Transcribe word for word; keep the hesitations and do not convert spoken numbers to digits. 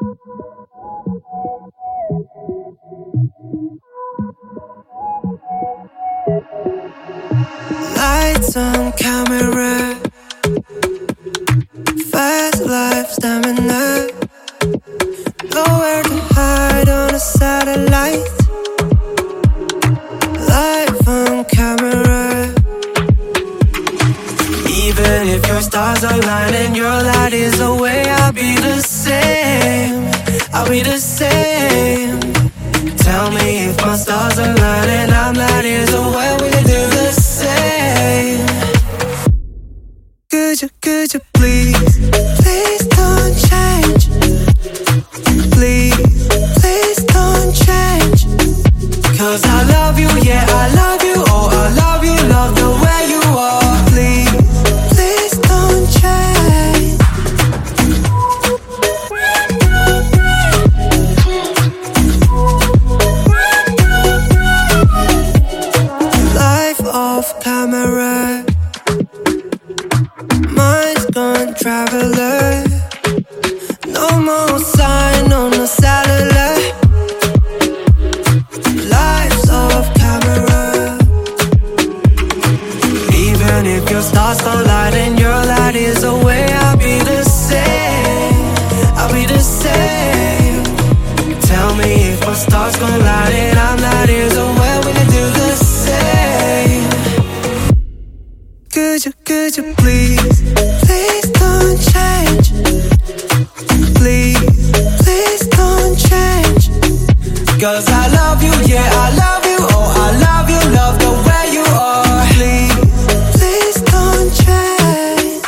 Lights on camera, fast life stamina, nowhere to hide on a satellite. Life on camera. Even if your stars align and your light is away, I'll be the same, I'll be the same. Tell me if my stars align and I'm light years away, we can do the same. Could you, could you please, please don't change. Please, please don't change. Cause I love you, yeah, I love you. Oh, I love you, love the way you are. Please, please don't change. Life off camera, mind's gone traveler. No more sign on the satellite. Life's off camera. Even if your stars collide and your light is away, I'll be the same, I'll be the same. Tell me if my stars collide and I'm light years away, we can do the same. Could you, could you please, please don't change. Please, please don't change. Cause I love you, yeah, I love you. Oh, I love you, love the way you are. Please, please don't change.